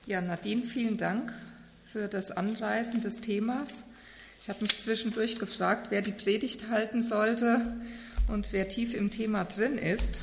Ja, Nadine, vielen Dank für das Anreißen des Themas. Ich habe mich zwischendurch gefragt, wer die Predigt halten sollte und wer tief im Thema drin ist.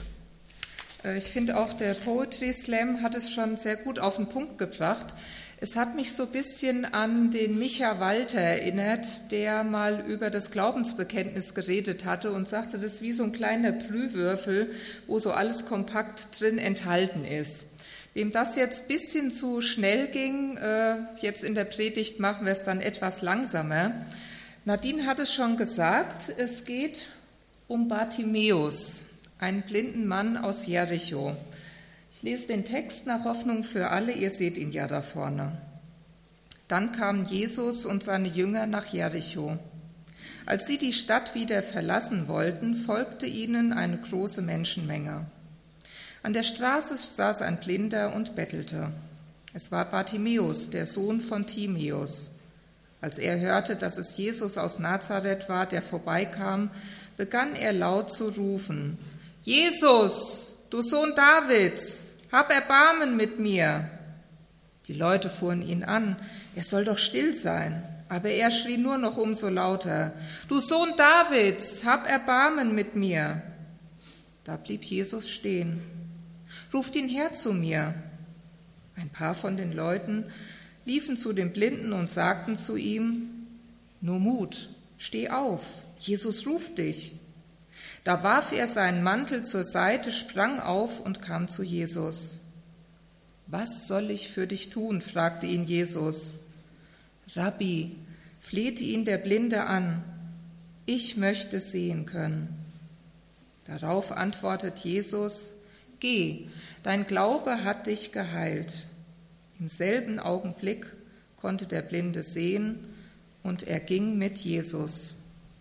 Ich finde auch, der Poetry Slam hat es schon sehr gut auf den Punkt gebracht. Es hat mich so ein bisschen an den Micha Walter erinnert, der mal über das Glaubensbekenntnis geredet hatte und sagte, das ist wie so ein kleiner Brühwürfel, wo so alles kompakt drin enthalten ist. Wem das jetzt ein bisschen zu schnell ging, jetzt in der Predigt machen wir es dann etwas langsamer. Nadine hat es schon gesagt, es geht um Bartimäus, einen blinden Mann aus Jericho. Ich lese den Text nach Hoffnung für alle, ihr seht ihn ja da vorne. Dann kamen Jesus und seine Jünger nach Jericho. Als sie die Stadt wieder verlassen wollten, folgte ihnen eine große Menschenmenge. An der Straße saß ein Blinder und bettelte. Es war Bartimäus, der Sohn von Timäus. Als er hörte, dass es Jesus aus Nazareth war, der vorbeikam, begann er laut zu rufen: Jesus, du Sohn Davids, hab Erbarmen mit mir. Die Leute fuhren ihn an, er soll doch still sein. Aber er schrie nur noch umso lauter: Du Sohn Davids, hab Erbarmen mit mir. Da blieb Jesus stehen. Ruft ihn her zu mir. Ein paar von den Leuten liefen zu dem Blinden und sagten zu ihm: Nur Mut, steh auf, Jesus ruft dich. Da warf er seinen Mantel zur Seite, sprang auf und kam zu Jesus. Was soll ich für dich tun? Fragte ihn Jesus. Rabbi, flehte ihn der Blinde an, ich möchte sehen können. Darauf antwortet Jesus: Geh, dein Glaube hat dich geheilt. Im selben Augenblick konnte der Blinde sehen und er ging mit Jesus.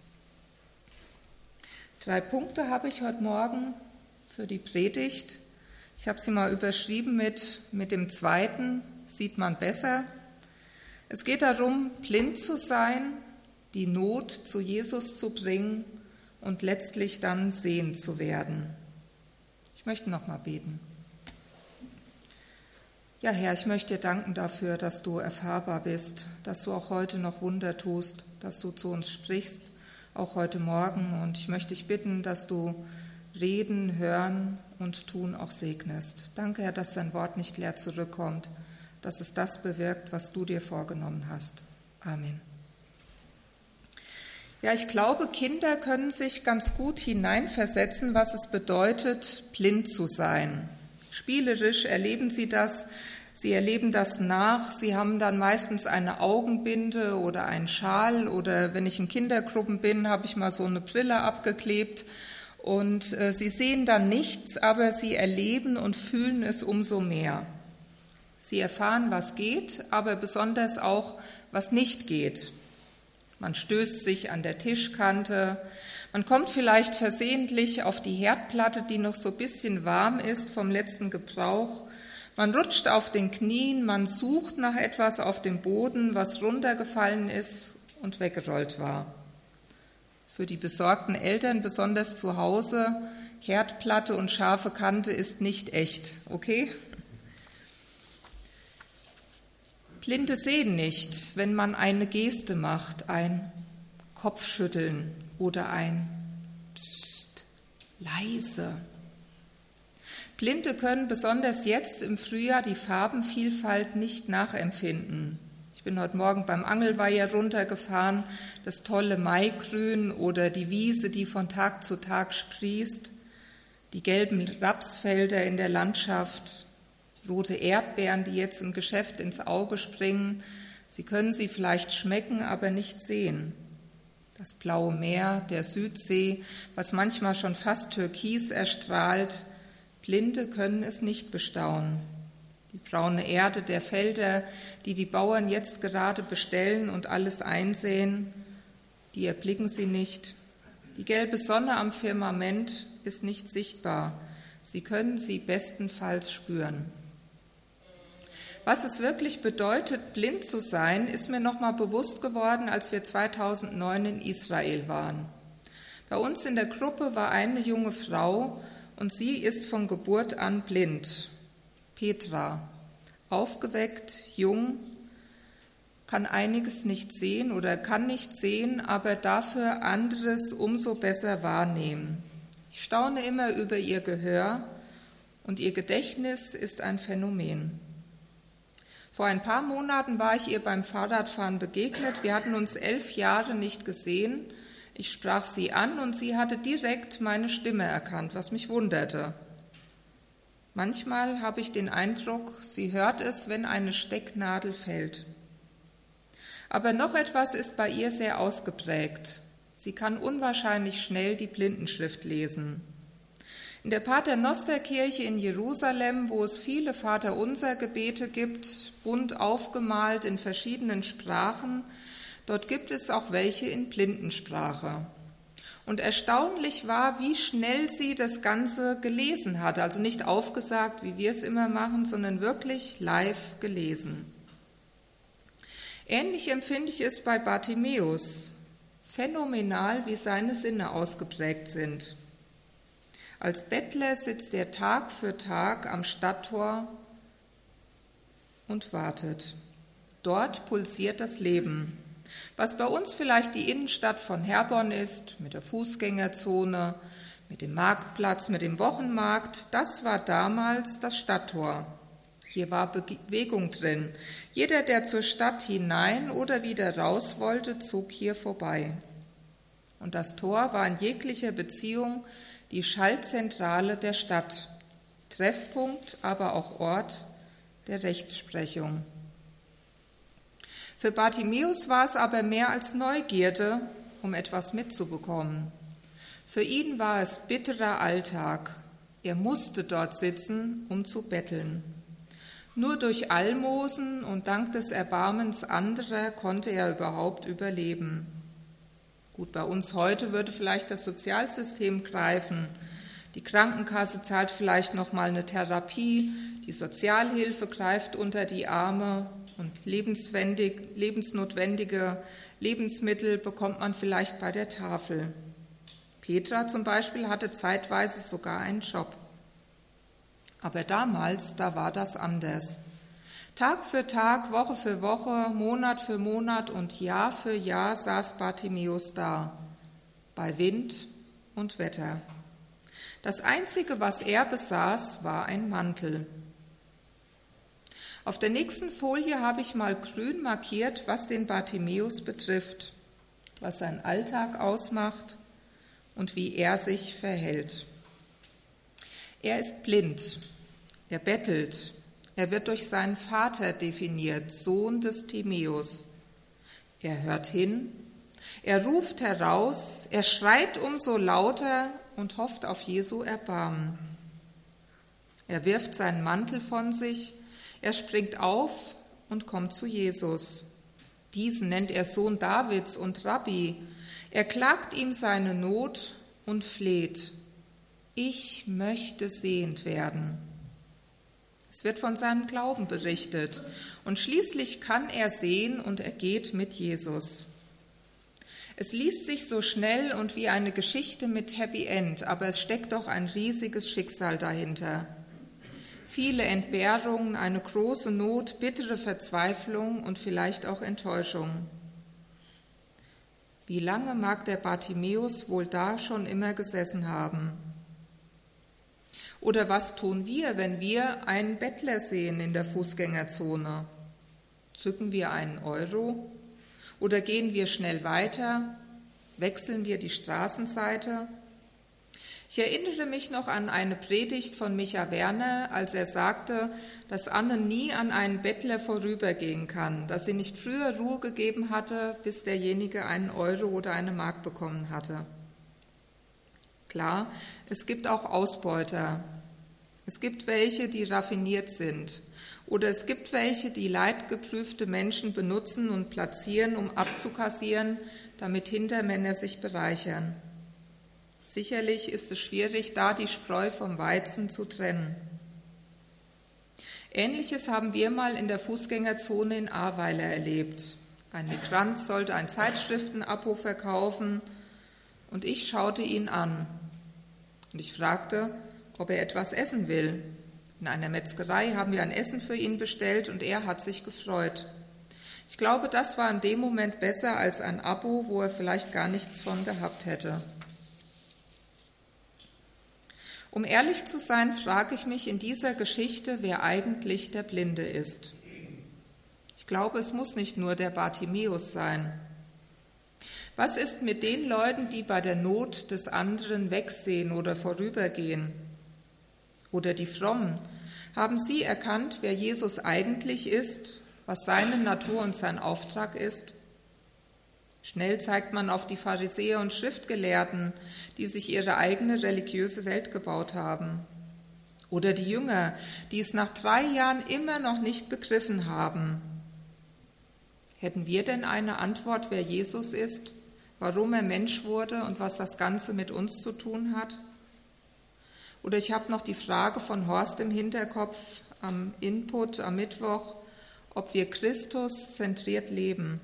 3 Punkte habe ich heute Morgen für die Predigt. Ich habe sie mal überschrieben mit dem zweiten, sieht man besser. Es geht darum, blind zu sein, die Not zu Jesus zu bringen und letztlich dann sehend zu werden. Ich möchte noch mal beten. Ja, Herr, ich möchte dir danken dafür, dass du erfahrbar bist, dass du auch heute noch Wunder tust, dass du zu uns sprichst, auch heute Morgen. Und ich möchte dich bitten, dass du Reden, Hören und Tun auch segnest. Danke, Herr, dass dein Wort nicht leer zurückkommt, dass es das bewirkt, was du dir vorgenommen hast. Amen. Ja, ich glaube, Kinder können sich ganz gut hineinversetzen, was es bedeutet, blind zu sein. Spielerisch erleben sie das, sie erleben das nach, sie haben dann meistens eine Augenbinde oder einen Schal oder wenn ich in Kindergruppen bin, habe ich mal so eine Brille abgeklebt und sie sehen dann nichts, aber sie erleben und fühlen es umso mehr. Sie erfahren, was geht, aber besonders auch, was nicht geht. Man stößt sich an der Tischkante, man kommt vielleicht versehentlich auf die Herdplatte, die noch so ein bisschen warm ist vom letzten Gebrauch. Man rutscht auf den Knien, man sucht nach etwas auf dem Boden, was runtergefallen ist und weggerollt war. Für die besorgten Eltern, besonders zu Hause, Herdplatte und scharfe Kante ist nicht echt, okay? Blinde sehen nicht, wenn man eine Geste macht, ein Kopfschütteln oder ein Psst, leise. Blinde können besonders jetzt im Frühjahr die Farbenvielfalt nicht nachempfinden. Ich bin heute Morgen beim Angelweiher runtergefahren, das tolle Maigrün oder die Wiese, die von Tag zu Tag sprießt, die gelben Rapsfelder in der Landschaft, rote Erdbeeren, die jetzt im Geschäft ins Auge springen. Sie können sie vielleicht schmecken, aber nicht sehen. Das blaue Meer, der Südsee, was manchmal schon fast türkis erstrahlt. Blinde können es nicht bestaunen. Die braune Erde der Felder, die die Bauern jetzt gerade bestellen und alles einsehen, die erblicken sie nicht. Die gelbe Sonne am Firmament ist nicht sichtbar. Sie können sie bestenfalls spüren. Was es wirklich bedeutet, blind zu sein, ist mir noch mal bewusst geworden, als wir 2009 in Israel waren. Bei uns in der Gruppe war eine junge Frau und sie ist von Geburt an blind. Petra, aufgeweckt, jung, kann einiges nicht sehen oder kann nicht sehen, aber dafür anderes umso besser wahrnehmen. Ich staune immer über ihr Gehör und ihr Gedächtnis ist ein Phänomen. Vor ein paar Monaten war ich ihr beim Fahrradfahren begegnet. Wir hatten uns 11 Jahre nicht gesehen. Ich sprach sie an und sie hatte direkt meine Stimme erkannt, was mich wunderte. Manchmal habe ich den Eindruck, sie hört es, wenn eine Stecknadel fällt. Aber noch etwas ist bei ihr sehr ausgeprägt. Sie kann unwahrscheinlich schnell die Blindenschrift lesen. In der Paternosterkirche in Jerusalem, wo es viele Vaterunser-Gebete gibt, bunt aufgemalt in verschiedenen Sprachen, dort gibt es auch welche in Blindensprache. Und erstaunlich war, wie schnell sie das Ganze gelesen hat, also nicht aufgesagt, wie wir es immer machen, sondern wirklich live gelesen. Ähnlich empfinde ich es bei Bartimäus. Phänomenal, wie seine Sinne ausgeprägt sind. Als Bettler sitzt er Tag für Tag am Stadttor und wartet. Dort pulsiert das Leben. Was bei uns vielleicht die Innenstadt von Herborn ist, mit der Fußgängerzone, mit dem Marktplatz, mit dem Wochenmarkt, das war damals das Stadttor. Hier war Bewegung drin. Jeder, der zur Stadt hinein oder wieder raus wollte, zog hier vorbei. Und das Tor war in jeglicher Beziehung die Schaltzentrale der Stadt, Treffpunkt, aber auch Ort der Rechtsprechung. Für Bartimäus war es aber mehr als Neugierde, um etwas mitzubekommen. Für ihn war es bitterer Alltag. Er musste dort sitzen, um zu betteln. Nur durch Almosen und dank des Erbarmens anderer konnte er überhaupt überleben. Gut, bei uns heute würde vielleicht das Sozialsystem greifen. Die Krankenkasse zahlt vielleicht noch mal eine Therapie, die Sozialhilfe greift unter die Arme und lebensnotwendige Lebensmittel bekommt man vielleicht bei der Tafel. Petra zum Beispiel hatte zeitweise sogar einen Job. Aber damals, da war das anders. Tag für Tag, Woche für Woche, Monat für Monat und Jahr für Jahr saß Bartimäus da, bei Wind und Wetter. Das Einzige, was er besaß, war ein Mantel. Auf der nächsten Folie habe ich mal grün markiert, was den Bartimäus betrifft, was sein Alltag ausmacht und wie er sich verhält. Er ist blind, er bettelt, er wird durch seinen Vater definiert, Sohn des Timäus. Er hört hin, er ruft heraus, er schreit umso lauter und hofft auf Jesu Erbarmen. Er wirft seinen Mantel von sich, er springt auf und kommt zu Jesus. Diesen nennt er Sohn Davids und Rabbi. Er klagt ihm seine Not und fleht. Ich möchte sehend werden. Es wird von seinem Glauben berichtet und schließlich kann er sehen und er geht mit Jesus. Es liest sich so schnell und wie eine Geschichte mit Happy End, aber es steckt doch ein riesiges Schicksal dahinter. Viele Entbehrungen, eine große Not, bittere Verzweiflung und vielleicht auch Enttäuschung. Wie lange mag der Bartimäus wohl da schon immer gesessen haben? Oder was tun wir, wenn wir einen Bettler sehen in der Fußgängerzone? Zücken wir einen Euro? Oder gehen wir schnell weiter? Wechseln wir die Straßenseite? Ich erinnere mich noch an eine Predigt von Micha Werner, als er sagte, dass Anne nie an einen Bettler vorübergehen kann, dass sie nicht früher Ruhe gegeben hatte, bis derjenige einen Euro oder eine Mark bekommen hatte. Klar, es gibt auch Ausbeuter. Es gibt welche, die raffiniert sind. Oder es gibt welche, die leidgeprüfte Menschen benutzen und platzieren, um abzukassieren, damit Hintermänner sich bereichern. Sicherlich ist es schwierig, da die Spreu vom Weizen zu trennen. Ähnliches haben wir mal in der Fußgängerzone in Ahrweiler erlebt. Ein Migrant sollte ein Zeitschriftenabo verkaufen und ich schaute ihn an. Und ich fragte, ob er etwas essen will. In einer Metzgerei haben wir ein Essen für ihn bestellt und er hat sich gefreut. Ich glaube, das war in dem Moment besser als ein Abo, wo er vielleicht gar nichts von gehabt hätte. Um ehrlich zu sein, frage ich mich in dieser Geschichte, wer eigentlich der Blinde ist. Ich glaube, es muss nicht nur der Bartimäus sein. Was ist mit den Leuten, die bei der Not des anderen wegsehen oder vorübergehen? Oder die Frommen? Haben sie erkannt, wer Jesus eigentlich ist, was seine Natur und sein Auftrag ist? Schnell zeigt man auf die Pharisäer und Schriftgelehrten, die sich ihre eigene religiöse Welt gebaut haben. Oder die Jünger, die es nach 3 Jahren immer noch nicht begriffen haben. Hätten wir denn eine Antwort, wer Jesus ist, warum er Mensch wurde und was das Ganze mit uns zu tun hat? Oder ich habe noch die Frage von Horst im Hinterkopf am Input am Mittwoch, ob wir Christus zentriert leben.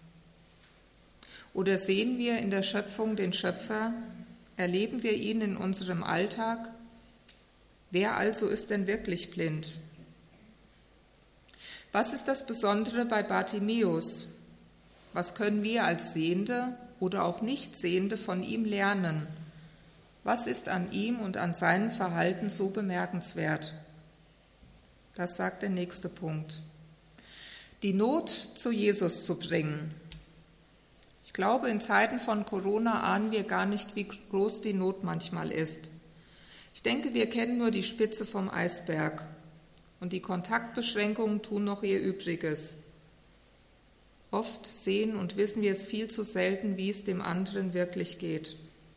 Oder sehen wir in der Schöpfung den Schöpfer? Erleben wir ihn in unserem Alltag? Wer also ist denn wirklich blind? Was ist das Besondere bei Bartimäus? Was können wir als Sehende oder auch Nichtsehende von ihm lernen? Was ist an ihm und an seinem Verhalten so bemerkenswert? Das sagt der nächste Punkt. Die Not zu Jesus zu bringen. Ich glaube, in Zeiten von Corona ahnen wir gar nicht, wie groß die Not manchmal ist. Ich denke, wir kennen nur die Spitze vom Eisberg und die Kontaktbeschränkungen tun noch ihr Übriges. Oft sehen und wissen wir es viel zu selten, wie es dem anderen wirklich geht.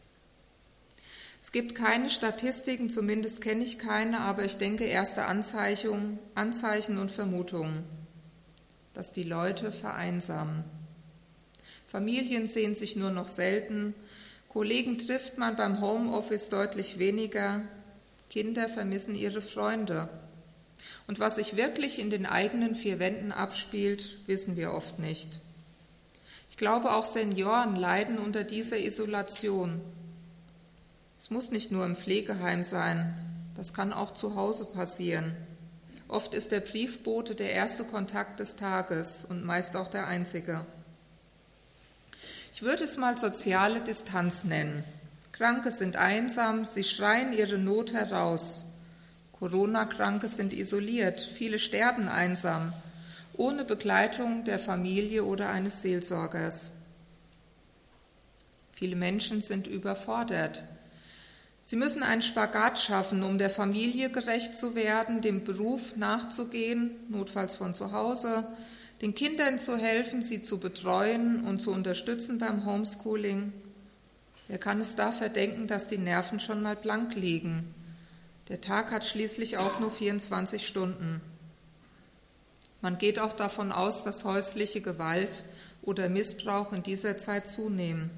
Es gibt keine Statistiken, zumindest kenne ich keine, aber ich denke erste Anzeichen und Vermutungen, dass die Leute vereinsamen. Familien sehen sich nur noch selten, Kollegen trifft man beim Homeoffice deutlich weniger, Kinder vermissen ihre Freunde. Und was sich wirklich in den eigenen 4 Wänden abspielt, wissen wir oft nicht. Ich glaube, auch Senioren leiden unter dieser Isolation. Es muss nicht nur im Pflegeheim sein, das kann auch zu Hause passieren. Oft ist der Briefbote der erste Kontakt des Tages und meist auch der einzige. Ich würde es mal soziale Distanz nennen. Kranke sind einsam, sie schreien ihre Not heraus. Corona-Kranke sind isoliert, viele sterben einsam, ohne Begleitung der Familie oder eines Seelsorgers. Viele Menschen sind überfordert. Sie müssen einen Spagat schaffen, um der Familie gerecht zu werden, dem Beruf nachzugehen, notfalls von zu Hause, den Kindern zu helfen, sie zu betreuen und zu unterstützen beim Homeschooling. Wer kann es da verdenken, dass die Nerven schon mal blank liegen? Der Tag hat schließlich auch nur 24 Stunden. Man geht auch davon aus, dass häusliche Gewalt oder Missbrauch in dieser Zeit zunehmen.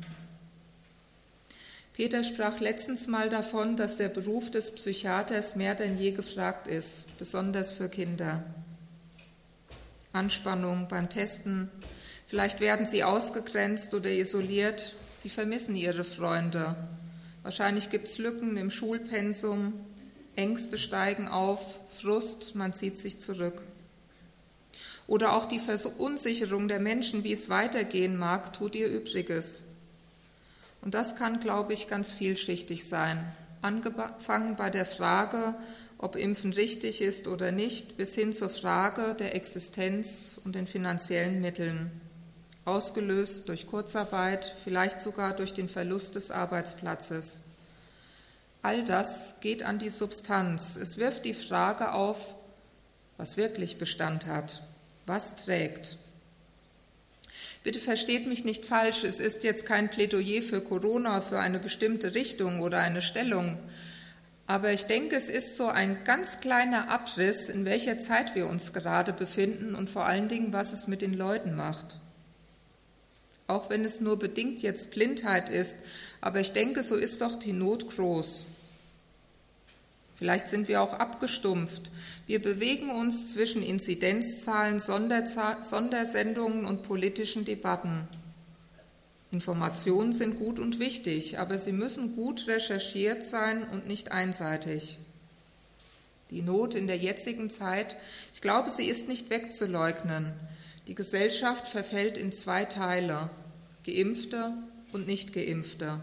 Peter sprach letztens mal davon, dass der Beruf des Psychiaters mehr denn je gefragt ist, besonders für Kinder. Anspannung beim Testen, vielleicht werden sie ausgegrenzt oder isoliert, sie vermissen ihre Freunde. Wahrscheinlich gibt es Lücken im Schulpensum, Ängste steigen auf, Frust, man zieht sich zurück. Oder auch die Verunsicherung der Menschen, wie es weitergehen mag, tut ihr Übriges. Und das kann, glaube ich, ganz vielschichtig sein. Angefangen bei der Frage, ob Impfen richtig ist oder nicht, bis hin zur Frage der Existenz und den finanziellen Mitteln. Ausgelöst durch Kurzarbeit, vielleicht sogar durch den Verlust des Arbeitsplatzes. All das geht an die Substanz. Es wirft die Frage auf, was wirklich Bestand hat, was trägt. Bitte versteht mich nicht falsch, es ist jetzt kein Plädoyer für Corona, für eine bestimmte Richtung oder eine Stellung. Aber ich denke, es ist so ein ganz kleiner Abriss, in welcher Zeit wir uns gerade befinden und vor allen Dingen, was es mit den Leuten macht. Auch wenn es nur bedingt jetzt Blindheit ist, aber ich denke, so ist doch die Not groß. Vielleicht sind wir auch abgestumpft. Wir bewegen uns zwischen Inzidenzzahlen, Sondersendungen und politischen Debatten. Informationen sind gut und wichtig, aber sie müssen gut recherchiert sein und nicht einseitig. Die Not in der jetzigen Zeit, ich glaube, sie ist nicht wegzuleugnen. Die Gesellschaft verfällt in zwei Teile, Geimpfte und Nicht-Geimpfte.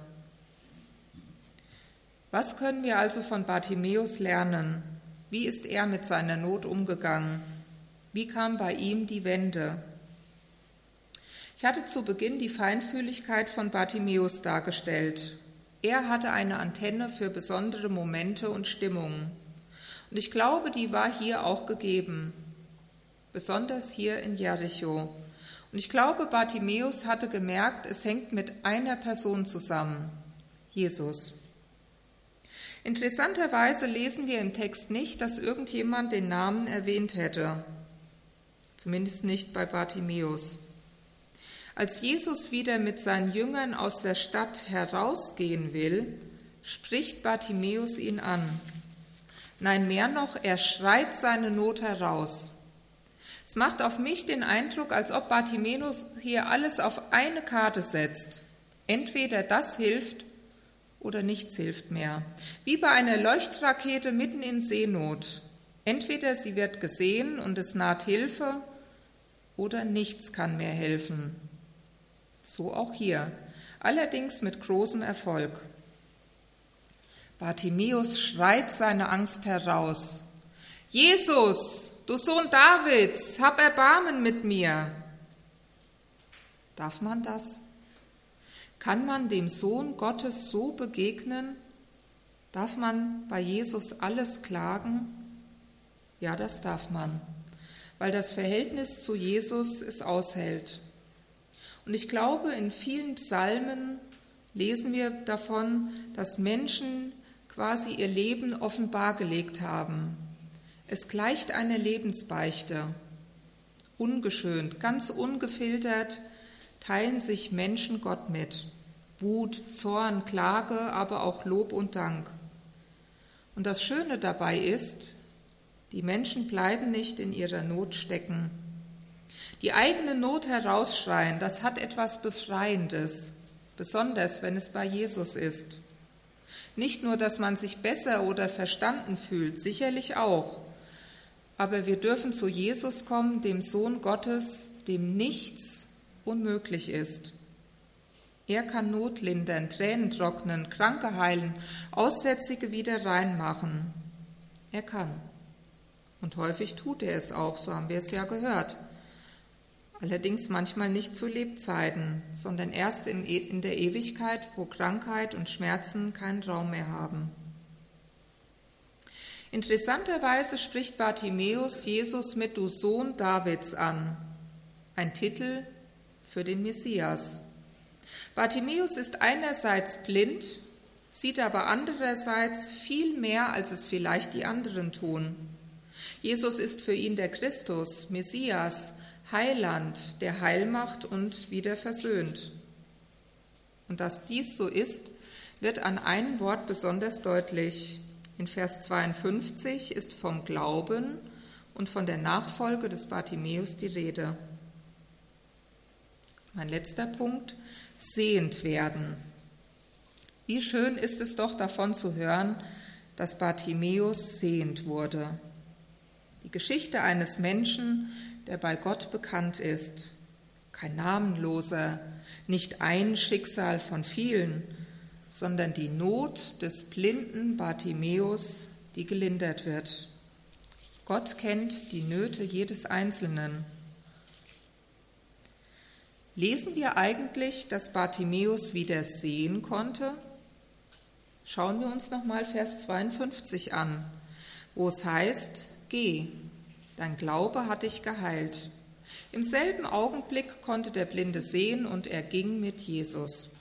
Was können wir also von Bartimäus lernen? Wie ist er mit seiner Not umgegangen? Wie kam bei ihm die Wende? Ich hatte zu Beginn die Feinfühligkeit von Bartimäus dargestellt. Er hatte eine Antenne für besondere Momente und Stimmungen. Und ich glaube, die war hier auch gegeben, besonders hier in Jericho. Und ich glaube, Bartimäus hatte gemerkt, es hängt mit einer Person zusammen, Jesus. Interessanterweise lesen wir im Text nicht, dass irgendjemand den Namen erwähnt hätte, zumindest nicht bei Bartimäus. Als Jesus wieder mit seinen Jüngern aus der Stadt herausgehen will, spricht Bartimäus ihn an. Nein, mehr noch, er schreit seine Not heraus. Es macht auf mich den Eindruck, als ob Bartimäus hier alles auf eine Karte setzt. Entweder das hilft oder nichts hilft mehr. Wie bei einer Leuchtrakete mitten in Seenot. Entweder sie wird gesehen und es naht Hilfe oder nichts kann mehr helfen. So auch hier, allerdings mit großem Erfolg. Bartimäus schreit seine Angst heraus. Jesus, du Sohn Davids, hab Erbarmen mit mir. Darf man das? Kann man dem Sohn Gottes so begegnen? Darf man bei Jesus alles klagen? Ja, das darf man, weil das Verhältnis zu Jesus es aushält. Und ich glaube, in vielen Psalmen lesen wir davon, dass Menschen quasi ihr Leben offenbar gelegt haben. Es gleicht einer Lebensbeichte. Ungeschönt, ganz ungefiltert teilen sich Menschen Gott mit. Wut, Zorn, Klage, aber auch Lob und Dank. Und das Schöne dabei ist, die Menschen bleiben nicht in ihrer Not stecken. Die eigene Not herausschreien, das hat etwas Befreiendes, besonders wenn es bei Jesus ist. Nicht nur, dass man sich besser oder verstanden fühlt, sicherlich auch, aber wir dürfen zu Jesus kommen, dem Sohn Gottes, dem nichts unmöglich ist. Er kann Not lindern, Tränen trocknen, Kranke heilen, Aussätzige wieder reinmachen. Er kann. Und häufig tut er es auch, so haben wir es ja gehört. Allerdings manchmal nicht zu Lebzeiten, sondern erst in der Ewigkeit, wo Krankheit und Schmerzen keinen Raum mehr haben. Interessanterweise spricht Bartimäus Jesus mit Du Sohn Davids an, ein Titel für den Messias. Bartimäus ist einerseits blind, sieht aber andererseits viel mehr, als es vielleicht die anderen tun. Jesus ist für ihn der Christus, Messias, Heiland, der heil macht und wieder versöhnt. Und dass dies so ist, wird an einem Wort besonders deutlich. In Vers 52 ist vom Glauben und von der Nachfolge des Bartimäus die Rede. Mein letzter Punkt, sehend werden. Wie schön ist es doch davon zu hören, dass Bartimäus sehend wurde. Die Geschichte eines Menschen, der bei Gott bekannt ist, kein Namenloser, nicht ein Schicksal von vielen, sondern die Not des blinden Bartimäus, die gelindert wird. Gott kennt die Nöte jedes Einzelnen. Lesen wir eigentlich, dass Bartimäus wieder sehen konnte? Schauen wir uns nochmal Vers 52 an, wo es heißt, geh, dein Glaube hat dich geheilt. Im selben Augenblick konnte der Blinde sehen und er ging mit Jesus.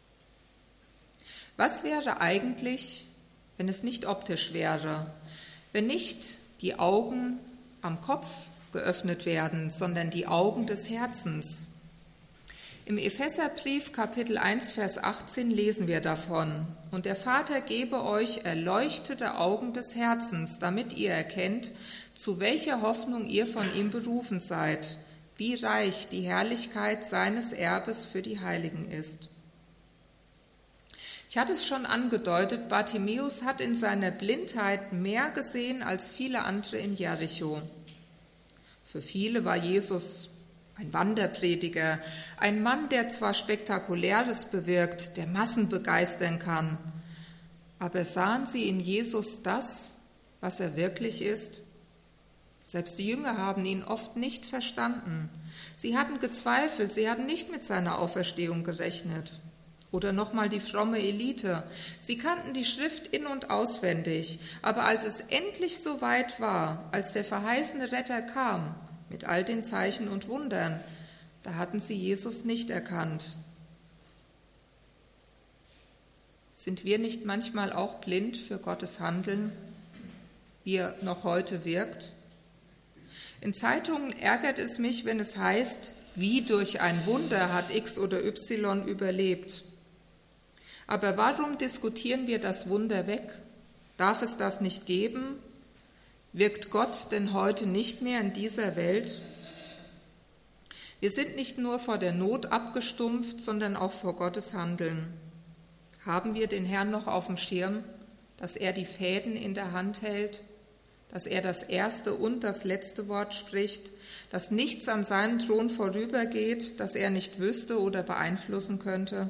Was wäre eigentlich, wenn es nicht optisch wäre, wenn nicht die Augen am Kopf geöffnet werden, sondern die Augen des Herzens? Im Epheserbrief Kapitel 1, Vers 18 lesen wir davon, und der Vater gebe euch erleuchtete Augen des Herzens, damit ihr erkennt, zu welcher Hoffnung ihr von ihm berufen seid, wie reich die Herrlichkeit seines Erbes für die Heiligen ist. Ich hatte es schon angedeutet, Bartimäus hat in seiner Blindheit mehr gesehen als viele andere in Jericho. Für viele war Jesus ein Wanderprediger, ein Mann, der zwar Spektakuläres bewirkt, der Massen begeistern kann, aber sahen sie in Jesus das, was er wirklich ist? Selbst die Jünger haben ihn oft nicht verstanden. Sie hatten gezweifelt, sie hatten nicht mit seiner Auferstehung gerechnet. Oder nochmal die fromme Elite. Sie kannten die Schrift in- und auswendig, aber als es endlich so weit war, als der verheißene Retter kam, mit all den Zeichen und Wundern, da hatten sie Jesus nicht erkannt. Sind wir nicht manchmal auch blind für Gottes Handeln, wie er noch heute wirkt? In Zeitungen ärgert es mich, wenn es heißt, wie durch ein Wunder hat X oder Y überlebt. Aber warum diskutieren wir das Wunder weg? Darf es das nicht geben? Wirkt Gott denn heute nicht mehr in dieser Welt? Wir sind nicht nur vor der Not abgestumpft, sondern auch vor Gottes Handeln. Haben wir den Herrn noch auf dem Schirm, dass er die Fäden in der Hand hält, dass er das erste und das letzte Wort spricht, dass nichts an seinem Thron vorübergeht, das er nicht wüsste oder beeinflussen könnte?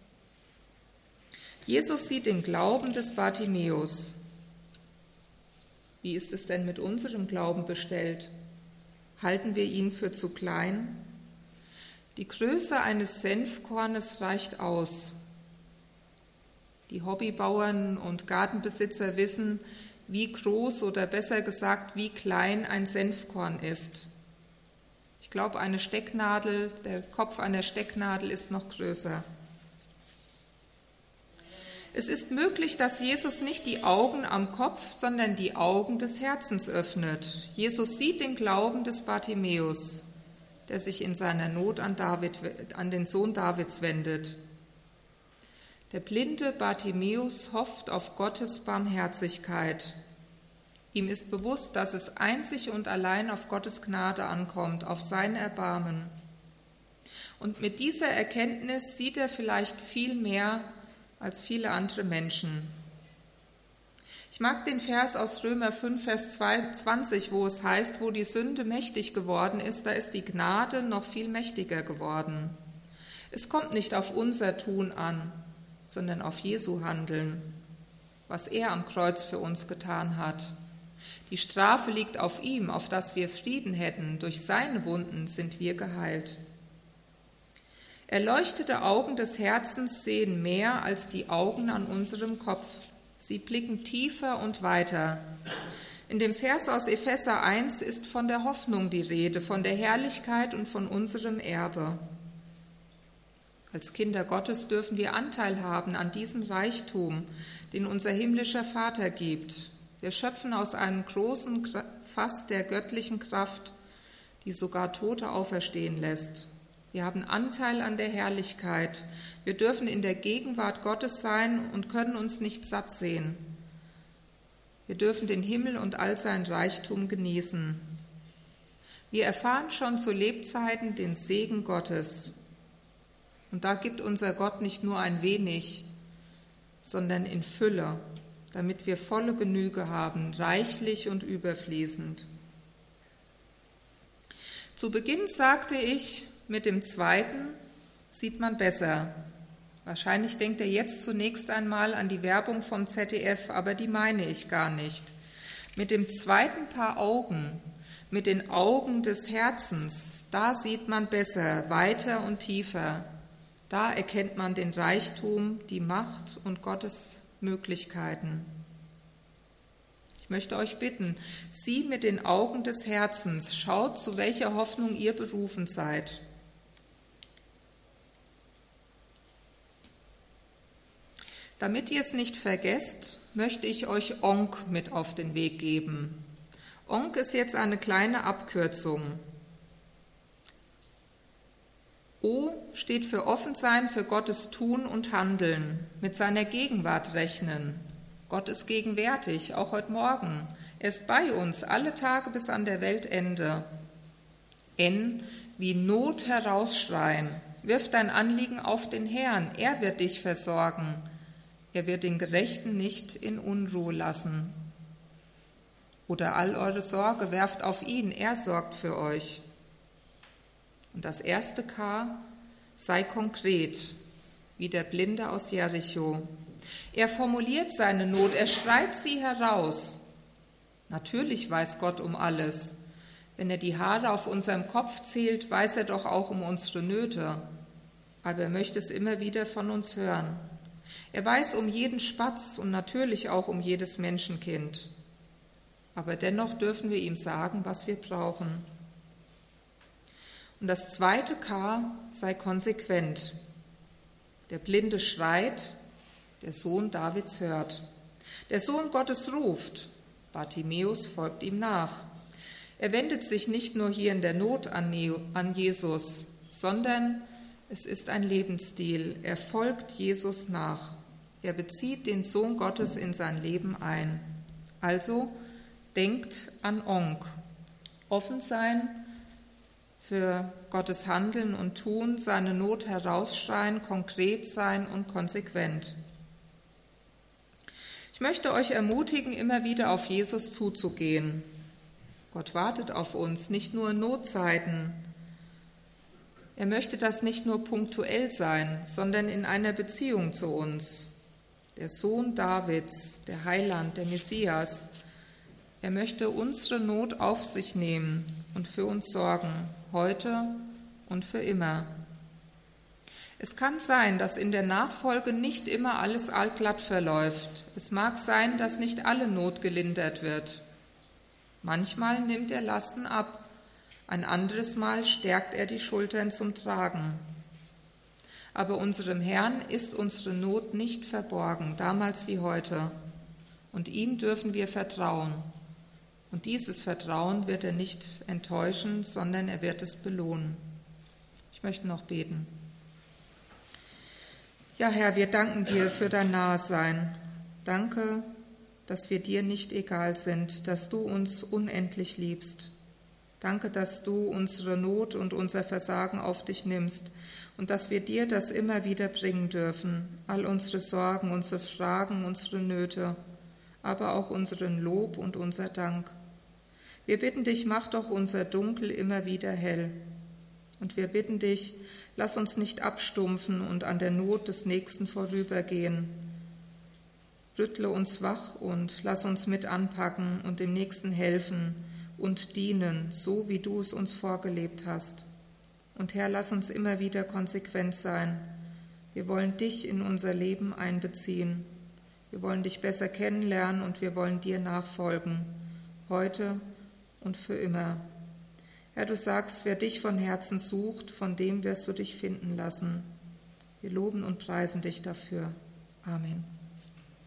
Jesus sieht den Glauben des Bartimäus. Wie ist es denn mit unserem Glauben bestellt? Halten wir ihn für zu klein? Die Größe eines Senfkornes reicht aus. Die Hobbybauern und Gartenbesitzer wissen, wie groß oder besser gesagt, wie klein ein Senfkorn ist. Ich glaube, der Kopf einer Stecknadel ist noch größer. Es ist möglich, dass Jesus nicht die Augen am Kopf, sondern die Augen des Herzens öffnet. Jesus sieht den Glauben des Bartimäus, der sich in seiner Not an den Sohn Davids wendet. Der blinde Bartimäus hofft auf Gottes Barmherzigkeit. Ihm ist bewusst, dass es einzig und allein auf Gottes Gnade ankommt, auf sein Erbarmen. Und mit dieser Erkenntnis sieht er vielleicht viel mehr als viele andere Menschen. Ich mag den Vers aus Römer 5, Vers 20, wo es heißt, wo die Sünde mächtig geworden ist, da ist die Gnade noch viel mächtiger geworden. Es kommt nicht auf unser Tun an, sondern auf Jesu Handeln, was er am Kreuz für uns getan hat. Die Strafe liegt auf ihm, auf dass wir Frieden hätten. Durch seine Wunden sind wir geheilt. Erleuchtete Augen des Herzens sehen mehr als die Augen an unserem Kopf. Sie blicken tiefer und weiter. In dem Vers aus Epheser 1 ist von der Hoffnung die Rede, von der Herrlichkeit und von unserem Erbe. Als Kinder Gottes dürfen wir Anteil haben an diesem Reichtum, den unser himmlischer Vater gibt. Wir schöpfen aus einem großen Fass der göttlichen Kraft, die sogar Tote auferstehen lässt. Wir haben Anteil an der Herrlichkeit. Wir dürfen in der Gegenwart Gottes sein und können uns nicht satt sehen. Wir dürfen den Himmel und all sein Reichtum genießen. Wir erfahren schon zu Lebzeiten den Segen Gottes. Und da gibt unser Gott nicht nur ein wenig, sondern in Fülle, damit wir volle Genüge haben, reichlich und überfließend. Zu Beginn sagte ich, mit dem zweiten sieht man besser. Wahrscheinlich denkt er jetzt zunächst einmal an die Werbung vom ZDF, aber die meine ich gar nicht. Mit dem zweiten Paar Augen, mit den Augen des Herzens, da sieht man besser, weiter und tiefer. Da erkennt man den Reichtum, die Macht und Gottes Möglichkeiten. Ich möchte euch bitten, sieh mit den Augen des Herzens, schaut, zu welcher Hoffnung ihr berufen seid. Damit ihr es nicht vergesst, möchte ich euch ONK mit auf den Weg geben. ONK ist jetzt eine kleine Abkürzung. O steht für offen sein, für Gottes Tun und Handeln, mit seiner Gegenwart rechnen. Gott ist gegenwärtig, auch heute Morgen. Er ist bei uns, alle Tage bis an der Weltende. N wie Not herausschreien. Wirf dein Anliegen auf den Herrn, er wird dich versorgen. Er wird den Gerechten nicht in Unruhe lassen. Oder all eure Sorge werft auf ihn, er sorgt für euch. Und das erste K, sei konkret, wie der Blinde aus Jericho. Er formuliert seine Not, er schreit sie heraus. Natürlich weiß Gott um alles. Wenn er die Haare auf unserem Kopf zählt, weiß er doch auch um unsere Nöte. Aber er möchte es immer wieder von uns hören. Er weiß um jeden Spatz und natürlich auch um jedes Menschenkind. Aber dennoch dürfen wir ihm sagen, was wir brauchen. Und das zweite K, sei konsequent. Der Blinde schreit, der Sohn Davids hört. Der Sohn Gottes ruft, Bartimäus folgt ihm nach. Er wendet sich nicht nur hier in der Not an Jesus, sondern es ist ein Lebensstil. Er folgt Jesus nach. Er bezieht den Sohn Gottes in sein Leben ein. Also denkt an Onk. Offen sein für Gottes Handeln und Tun, seine Not herausschreien, konkret sein und konsequent. Ich möchte euch ermutigen, immer wieder auf Jesus zuzugehen. Gott wartet auf uns, nicht nur in Notzeiten. Er möchte das nicht nur punktuell sein, sondern in einer Beziehung zu uns. Der Sohn Davids, der Heiland, der Messias, er möchte unsere Not auf sich nehmen und für uns sorgen, heute und für immer. Es kann sein, dass in der Nachfolge nicht immer alles allglatt verläuft. Es mag sein, dass nicht alle Not gelindert wird. Manchmal nimmt er Lasten ab, ein anderes Mal stärkt er die Schultern zum Tragen. Aber unserem Herrn ist unsere Not nicht verborgen, damals wie heute. Und ihm dürfen wir vertrauen. Und dieses Vertrauen wird er nicht enttäuschen, sondern er wird es belohnen. Ich möchte noch beten. Ja, Herr, wir danken dir für dein Nahesein. Danke, dass wir dir nicht egal sind, dass du uns unendlich liebst. Danke, dass du unsere Not und unser Versagen auf dich nimmst und dass wir dir das immer wieder bringen dürfen, all unsere Sorgen, unsere Fragen, unsere Nöte, aber auch unseren Lob und unser Dank. Wir bitten dich, mach doch unser Dunkel immer wieder hell. Und wir bitten dich, lass uns nicht abstumpfen und an der Not des Nächsten vorübergehen. Rüttle uns wach und lass uns mit anpacken und dem Nächsten helfen und dienen, so wie du es uns vorgelebt hast. Und Herr, lass uns immer wieder konsequent sein. Wir wollen dich in unser Leben einbeziehen. Wir wollen dich besser kennenlernen und wir wollen dir nachfolgen, heute und für immer. Herr, du sagst, wer dich von Herzen sucht, von dem wirst du dich finden lassen. Wir loben und preisen dich dafür. Amen.